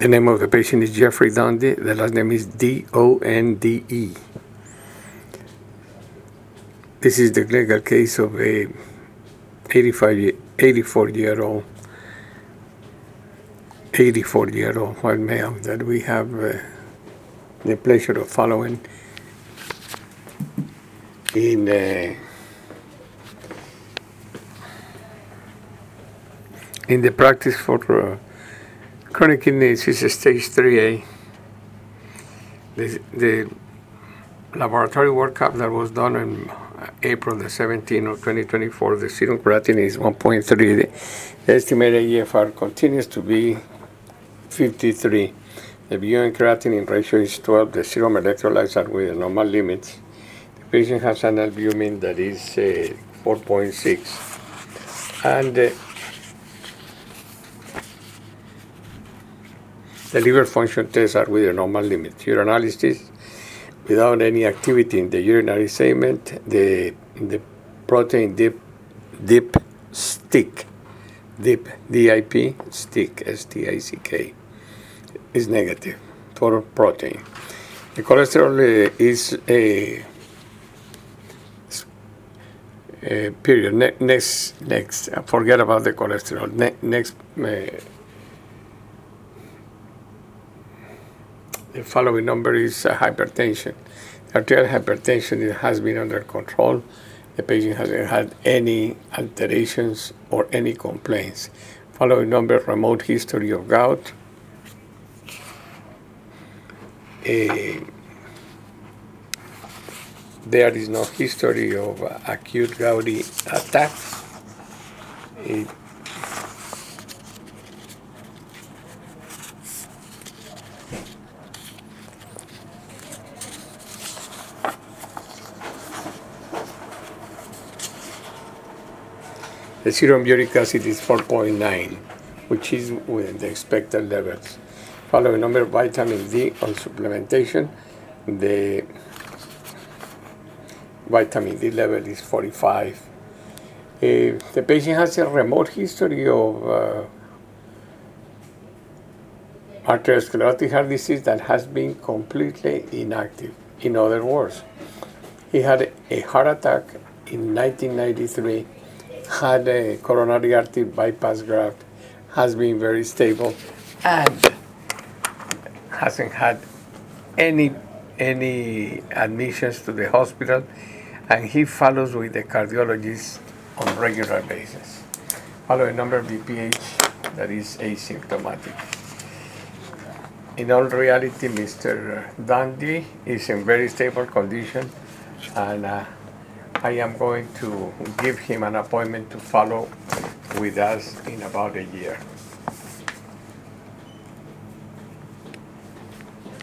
The name of the patient is Jeffrey Donde. The last name is Donde. This is the clinical case of a 84-year-old white male that we have the pleasure of following in the practice for chronic kidney disease stage 3A. The laboratory workup that was done on April the 17th of 2024, the serum creatinine is 1.3. The estimated EFR continues to be 53. The BUN creatinine ratio is 12. The serum electrolytes are within normal limits. The patient has an albumin that is 4.6. And the liver function tests are within normal limits. Urinalysis, without any activity in the urinary segment, the protein DIP stick, DIP stick, STICK, is negative for protein. The cholesterol is a period. Next, forget about the cholesterol. Next. The following number is hypertension. Arterial hypertension has been under control. The patient hasn't had any alterations or any complaints. Following number, remote history of gout. There is no history of acute gouty attacks. The serum uric acid is 4.9, which is within the expected levels. Following number, vitamin D on supplementation. The vitamin D level is 45. The patient has a remote history of arteriosclerotic heart disease that has been completely inactive. In other words, he had a heart attack in 1993, had a coronary artery bypass graft, has been very stable, and hasn't had any admissions to the hospital, and he follows with the cardiologist on a regular basis. Following number, BPH that is asymptomatic. In all reality, Mr. Dundee is in very stable condition, and I am going to give him an appointment to follow with us in about a year.